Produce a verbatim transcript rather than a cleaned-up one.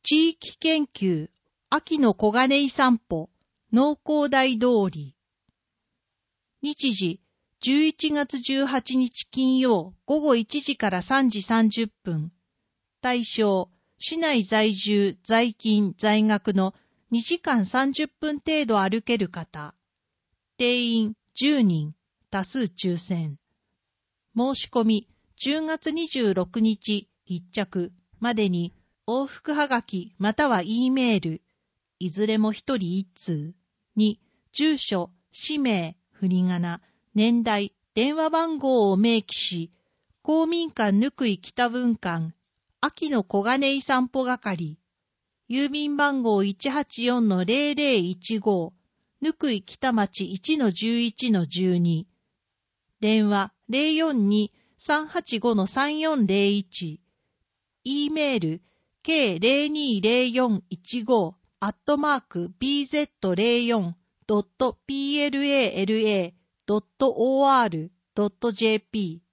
地域研究、秋の小金井散歩、農工大通り。日時、じゅういちがつじゅうはちにち金曜午後いちじからさんじさんじゅっぷん。対象、市内在住、在勤、在学のにじかんさんじゅっぷん程度歩ける方。定員じゅうにん、多数抽選。申し込み、じゅうがつにじゅうろくにち必着までに往復はがきまたは E メール、いずれもひとりいっつうに、住所、氏名、振り仮名、年代、電話番号を明記し、公民館ぬくい北分館、秋の小金井散歩係、郵便番号 いちはちよんのゼロゼロいちご、ぬくい北町 いちのじゅういちのじゅうに、電話 ゼロよんに さんはちごのさんよんゼロいち、E メール ケーゼロにゼロよんいちご アットマーク ビーゼットゼロよんドットプラドットオーアールドットジェーピー